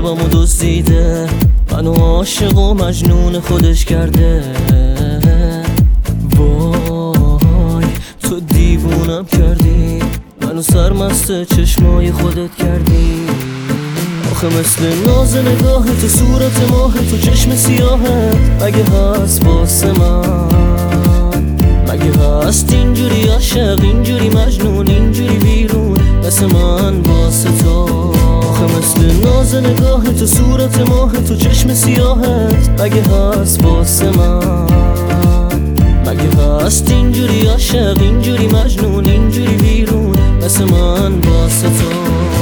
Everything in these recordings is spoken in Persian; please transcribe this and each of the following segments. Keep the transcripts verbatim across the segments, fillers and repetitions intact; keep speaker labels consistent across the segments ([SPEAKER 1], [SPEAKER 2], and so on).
[SPEAKER 1] قلبمو دزدیده، منو عاشق و مجنون خودش کرده. وای تو دیوونم کردی، منو سرمست چشمای خودت کردی. آخه مثل ناز نگاه تو، صورت ماه تو، چشم سیاهت مگه هست واسه من؟ مگه هست اینجوری عاشق، اینجوری مجنون، اینجوری بیرون مثل من واسه تو؟ آخه مثل ناز نگاه تو، صورت ماه تو، چشم سیاهت مگه هست واسه من؟ مگه هست اینجوری عاشق، اینجوری مجنون، اینجوری بیرون مثل من واسه تو؟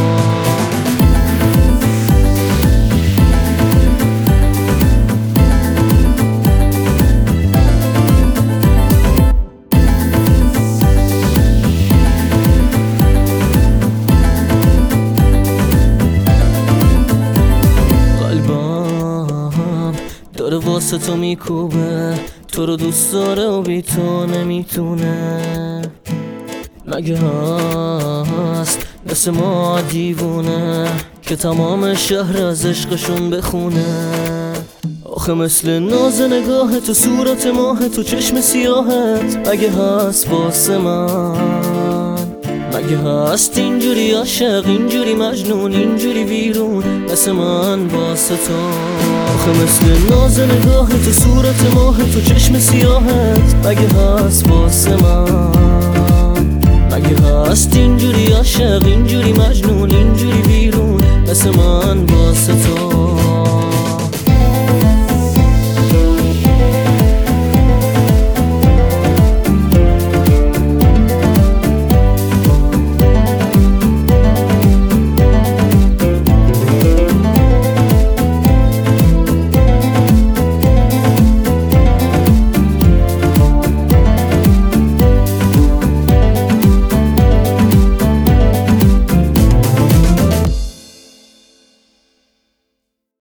[SPEAKER 1] داره واسه تو میکوبه، تو رو دوست داره و بی تو نمیتونه. مگه هست مثل ما دیوونه که تمام شهر از عشقشون بخونه؟ آخه مثل ناز نگاه تو، صورت ماه تو، چشم سیاهت مگه هست واسه من؟ مگه هست اینجوری عاشق، اینجوری مجنون، اینجوری بیرون مثل من واسه تو؟ آخه مثل ناز نگاه تو، صورت ماه تو، چشم سیاهت مگه هست واسه من؟ مگه هست اینجوری عاشق، اینجوری مجنون، اینجوری بیرون مثل من واسه تو؟